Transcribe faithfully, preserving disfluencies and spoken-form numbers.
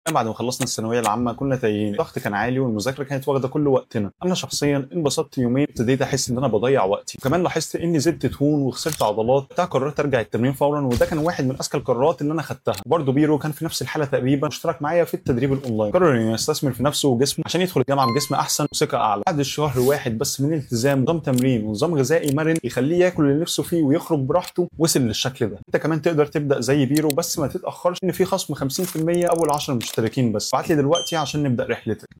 بعد ما خلصنا الثانويه العامه كنا تايهين، الضغط كان عالي والمذاكره كانت واخده كل وقتنا. انا شخصيا انبسطت يومين، ابتديت احس ان انا بضيع وقتي، وكمان لاحظت اني زدت دهون وخسرت عضلات. بتاع قررت ارجع التمرين فورا، وده كان واحد من اذكى القرارات اللي انا خدتها. برضه بيرو كان في نفس الحاله تقريبا، اشترك معايا في التدريب الاونلاين، قرر انه يستثمر في نفسه وجسمه عشان يدخل الجامعه بجسم احسن وثقه اعلى. بعد الشهر واحد بس من الالتزام، نظام تمرين ونظام غذائي مرن يخليه ياكل اللي نفسه فيه ويخرج براحته، وصل للشكل ده. انت كمان تقدر تبدا زي بيرو، بس ما تتاخرش، ان في خصم خمسين في المية اول عشرة مشتركين بس. ابعت لي دلوقتي عشان نبدا رحلتك.